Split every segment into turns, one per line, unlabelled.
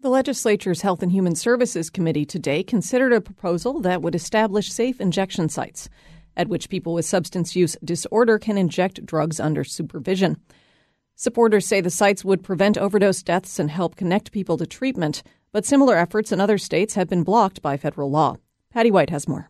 The legislature's Health and Human Services Committee today considered a proposal that would establish safe injection sites at which people with substance use disorder can inject drugs under supervision. Supporters say the sites would prevent overdose deaths and help connect people to treatment, but similar efforts in other states have been blocked by federal law. Patty White has more.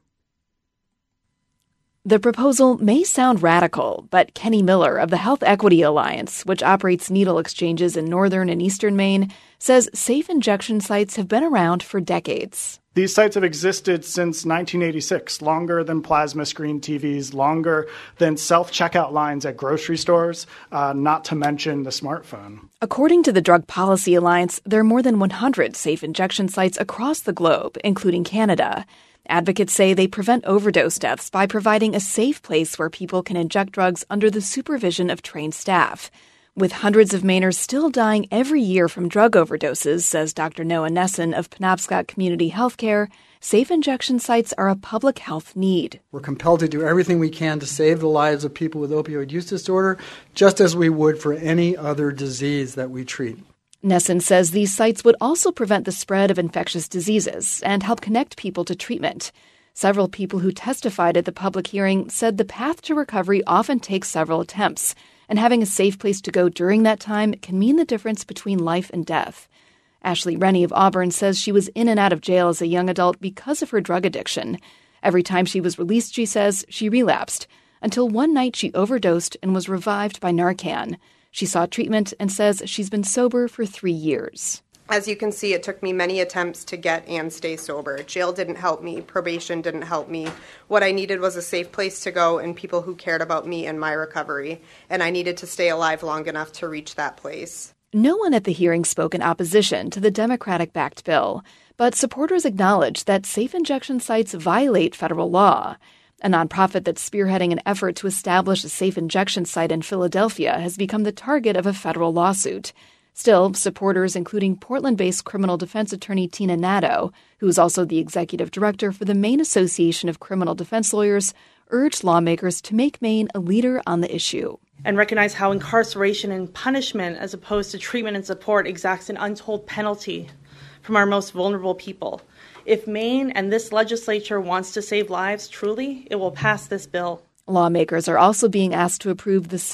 The proposal may sound radical, but Kenny Miller of the Health Equity Alliance, which operates needle exchanges in northern and eastern Maine, says safe injection sites have been around for decades.
These sites have existed since 1986, longer than plasma screen TVs, longer than self-checkout lines at grocery stores, not to mention the smartphone.
According to the Drug Policy Alliance, there are more than 100 safe injection sites across the globe, including Canada. Advocates say they prevent overdose deaths by providing a safe place where people can inject drugs under the supervision of trained staff. With hundreds of Mainers still dying every year from drug overdoses, says Dr. Noah Nesson of Penobscot Community Healthcare, safe injection sites are a public health need.
We're compelled to do everything we can to save the lives of people with opioid use disorder, just as we would for any other disease that we treat.
Nesson says these sites would also prevent the spread of infectious diseases and help connect people to treatment. Several people who testified at the public hearing said the path to recovery often takes several attempts, and having a safe place to go during that time can mean the difference between life and death. Ashley Rennie of Auburn says she was in and out of jail as a young adult because of her drug addiction. Every time she was released, she says, she relapsed, until one night she overdosed and was revived by Narcan. She sought treatment and says she's been sober for 3 years.
As you can see, it took me many attempts to get and stay sober. Jail didn't help me. Probation didn't help me. What I needed was a safe place to go and people who cared about me and my recovery. And I needed to stay alive long enough to reach that place.
No one at the hearing spoke in opposition to the Democratic-backed bill, but supporters acknowledged that safe injection sites violate federal law. A nonprofit that's spearheading an effort to establish a safe injection site in Philadelphia has become the target of a federal lawsuit. Still, supporters, including Portland-based criminal defense attorney Tina Nadeau, who is also the executive director for the Maine Association of Criminal Defense Lawyers, urged lawmakers to make Maine a leader on the issue.
And recognize how incarceration and punishment, as opposed to treatment and support, exacts an untold penalty from our most vulnerable people. If Maine and this legislature wants to save lives, truly, it will pass this bill.
Lawmakers are also being asked to approve the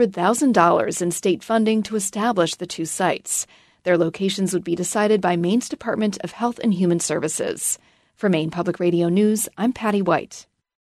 $600,000 in state funding to establish the two sites. Their locations would be decided by Maine's Department of Health and Human Services. For Maine Public Radio News, I'm Patty White.